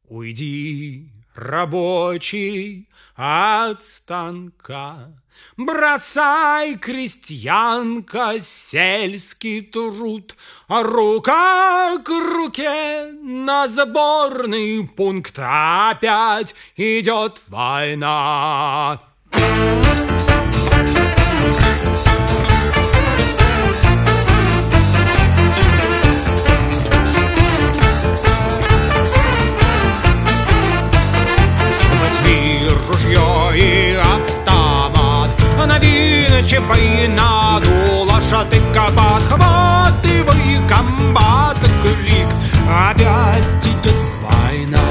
Уйди, рабочий, от станка, бросай, крестьянка, сельский труд, рука к руке на сборный пункт. Опять идет война. Ружье и автомат, навинчивай надуло шатыка, подхватывай комбат крик. Опять идет война.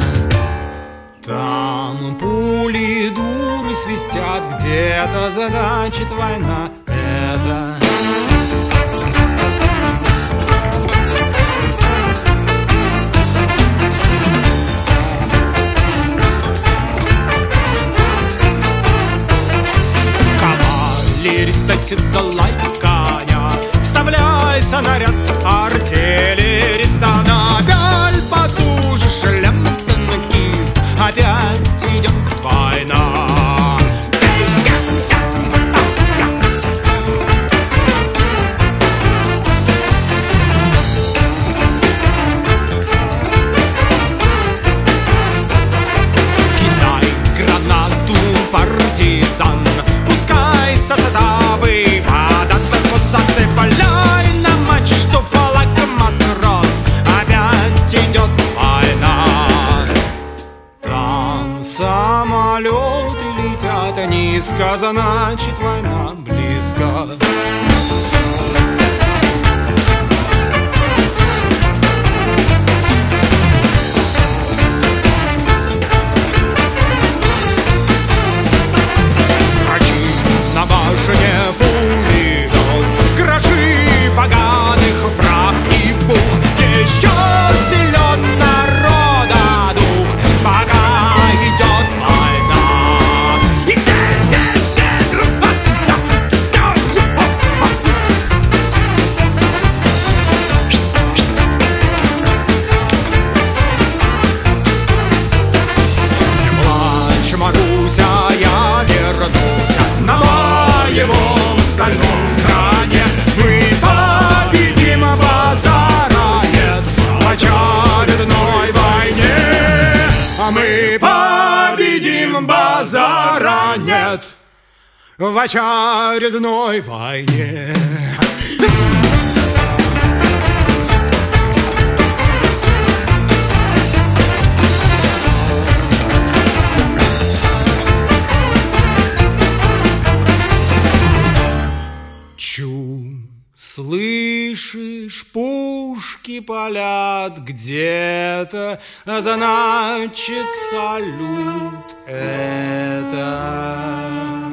Там пули дуры свистят, где-то значит война это. Седлай коня, вставляйся наряд артиллериста, напяль потуже шлем танкист. Опять идет война. Кидай гранату, партизан, пускай со заставы цепляй на мачту флаг, матрос. Опять идет война. Там самолеты летят низко, значит война близко. Строчи на башне пули, кроши поганых прах и пух. Еще силен народа дух, пока идет война. Не плачь, Маруся, я вернусь на моем стальном кране. Мы победим, базара нет в очередной войне. А мы победим, базара нет в очередной войне. Слышишь, пушки палят где-то, значит салют это.